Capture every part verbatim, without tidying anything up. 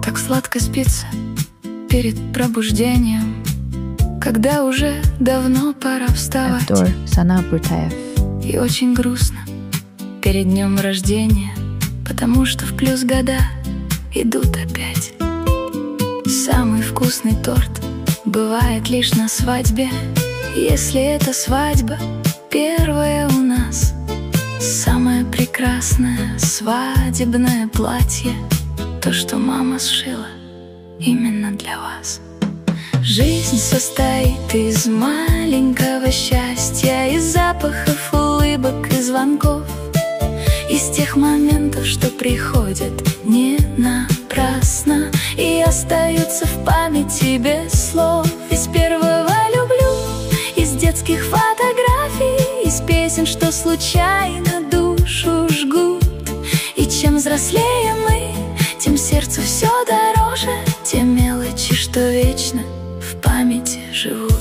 как сладко спится перед пробуждением, когда уже давно пора вставать. Актор Сана Буртаев. И очень грустно перед днем рождения, потому что в плюс года идут опять. Самый вкусный торт бывает лишь на свадьбе, если это свадьба первая у нас. Самое прекрасное свадебное платье, то, что мама сшила именно для вас. Жизнь состоит из маленького счастья, из запахов, улыбок и звонков, из тех моментов, что приходят не напрасно и остаются в памяти без слов. Из первого «люблю», из детских фотографий, из песен, что случайно душу жгут. И чем взрослее мы, тем сердцу все дороже, те мелочи, что вечно в памяти живут.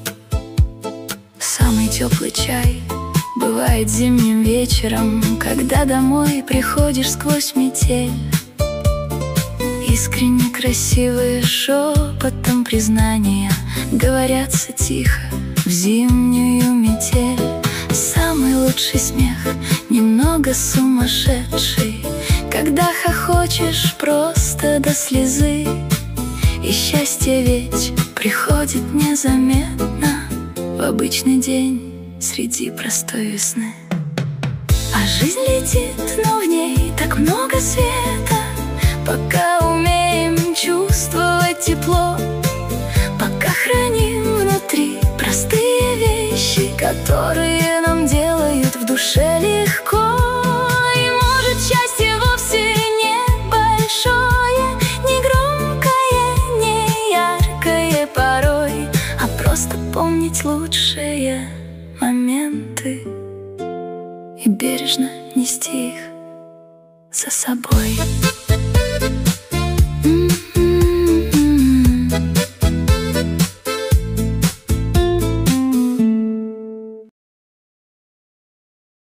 Самый теплый чай бывает зимним вечером, когда домой приходишь сквозь метель. Искренне красивые шепотом признания говорятся тихо в зимнюю метель. Самый лучший смех, немного сумасшедший, когда хохочешь просто до слезы. И счастье ведь приходит незаметно в обычный день среди простой весны. А жизнь летит, но в ней так много света, пока умеем чувствовать тепло, пока храним внутри простые вещи, которые нам делают в душе легко. И может счастье вовсе не большое, не громкое, не яркое порой, а просто помнить лучшие моменты и бережно нести их за собой.